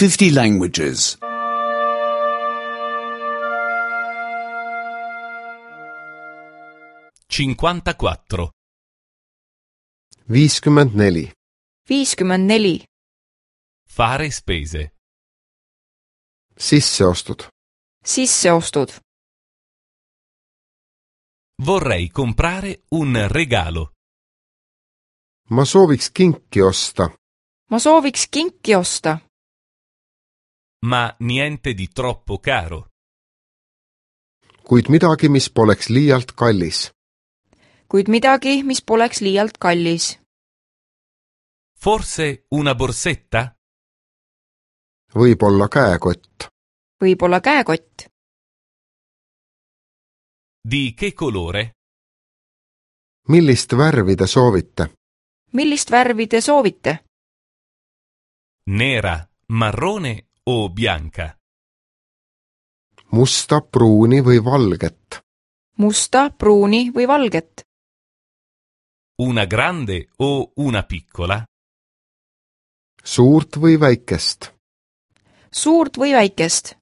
50 languages. 54. 54. 54. Fare spese. Sisseostud. Sisseostud. Vorrei comprare un regalo. Ma sooviks kinki osta, Ma sooviks kinki osta, Ma niente di troppo caro. kuid midagi, mis poleks liialt kallis. kuid midagi, mis poleks liialt kallis. Forse una borsetta? Võib-olla käekott. Võib-olla käekott. Di che colore? Millist värvi te soovite? Millist värvi te soovite? Nera, marrone o bianca? Musta, pruuni või valget? Musta, pruuni või valget? Una grande o una piccola? Suurt või väikest? Suurt või väikest?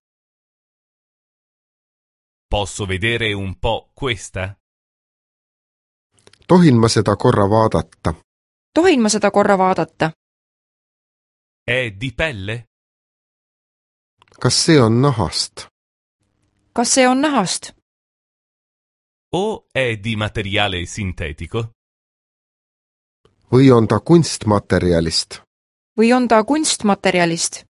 Posso vedere un po' questa? Tohin ma seda korra vaadata? Tohin ma seda korra vaadata? È di pelle? Kas see on nahast? Kas see on nahast? O è di materiale sintetico? Või on ta kunstmaterjalist? Või on ta kunstmaterjalist?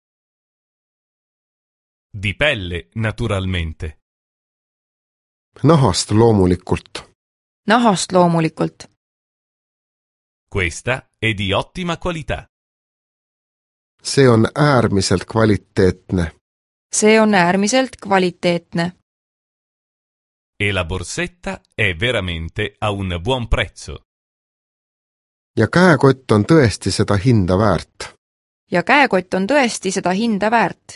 Di pelle, naturalmente. Nahast loomulikult. Nahast loomulikult. Questa è di ottima qualità. See on äärmiselt kvaliteetne. See on äärmiselt kvaliteetne. E la borsetta è veramente a un buon prezzo. Ja käekott on tõesti seda hinda väärt. Ja käekott on tõesti seda hinda väärt.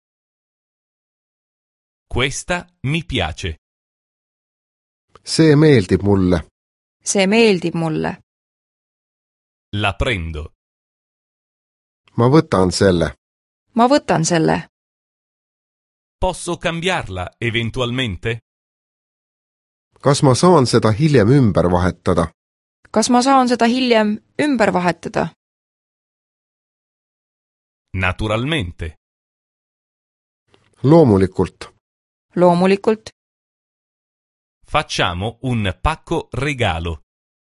Questa mi piace. See meeldib mulle. See meeldib mulle. La prendo. Ma võtan selle. Ma võtan selle. Posso cambiarla eventualmente? Kas ma saan seda hiljem ümber vahetada? Kas ma saan seda hiljem ümber vahetada? Naturalmente. Loomulikult. Loomulikult. Facciamo un pacco regalo.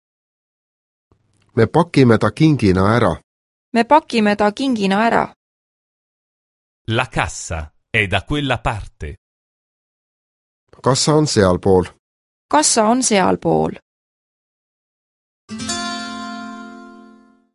Me pakime ta kingina ära. Me pakime ta kingina ära. La cassa è da quella parte. Kassa on sealpool. Kassa on sealpool.